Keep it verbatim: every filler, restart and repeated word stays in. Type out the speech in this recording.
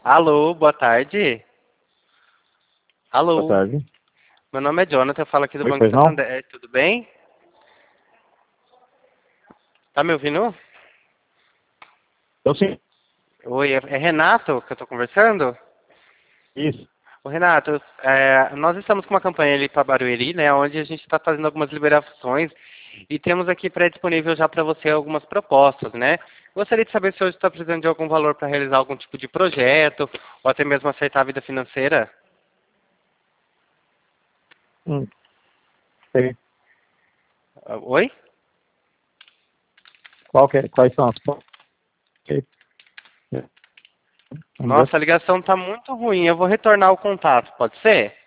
Alô, boa tarde. Boa Alô, tarde. meu nome é Jonathan, eu falo aqui do Oi, Banco pois não? Santander, tudo bem? Tá me ouvindo? Eu sim. Oi, é é Renato que eu tô conversando? Isso. Ô, Renato, é, nós estamos com uma campanha ali para Barueri, né, onde a gente está fazendo algumas liberações e temos aqui pré-disponível já para você algumas propostas, né? Gostaria de saber se hoje está precisando de algum valor para realizar algum tipo de projeto ou até mesmo acertar a vida financeira. Hum, sei. Ah, oi? Qual que é, quais são as... Ok. Vamos ver. Nossa, a ligação está muito ruim, eu vou retornar o contato, pode ser?